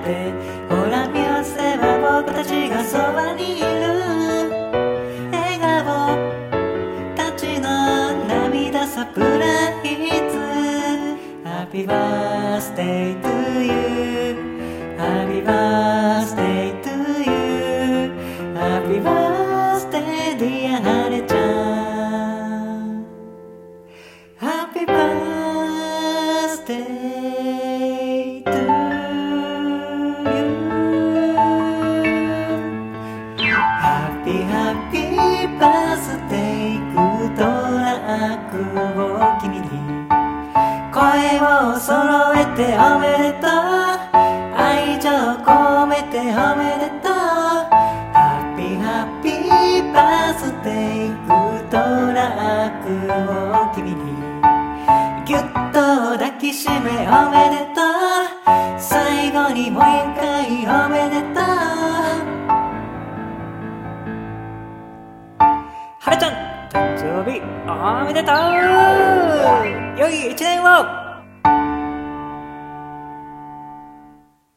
て、ほら見合わせは僕たちがそばにいる。笑顔たちの涙サプライズ。 Happy birthday to you, Happy birthday to you, Happy birthday dear はれちゃん。 Happy birthday to you, Happy Happy birthday グッドラックを君に。声を揃えておめでとう、愛情込めておめでとう。 Happy Happy birthday グッドラックを君に。ぎゅっと抱きしめおめでとう、最後にもう一回おめでとう。はるちゃん誕生日おめでとう、良い一年を。